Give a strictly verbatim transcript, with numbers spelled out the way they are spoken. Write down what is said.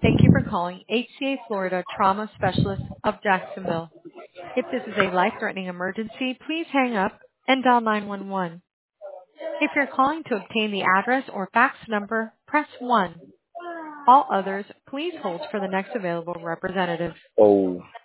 Thank you for calling H C A Florida Trauma Specialist of Jacksonville. If this is a life-threatening emergency, please hang up and dial nine one one. If you're calling to obtain the address or fax number, press one. All others, please hold for the next available representative. Oh.